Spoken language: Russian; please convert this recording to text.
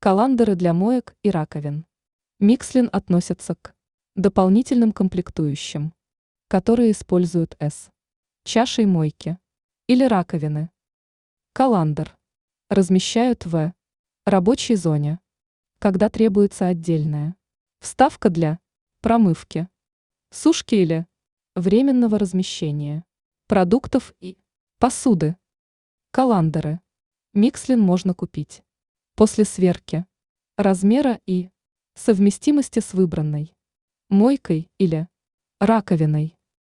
Коландеры для моек и раковин. Микслин относится к дополнительным комплектующим, которые используют с чашей мойки или раковины. Коландер размещают в рабочей зоне, когда требуется отдельная вставка для промывки, сушки или временного размещения продуктов и посуды. Коландеры Микслин можно купить после сверки размера и совместимости с выбранной мойкой или раковиной.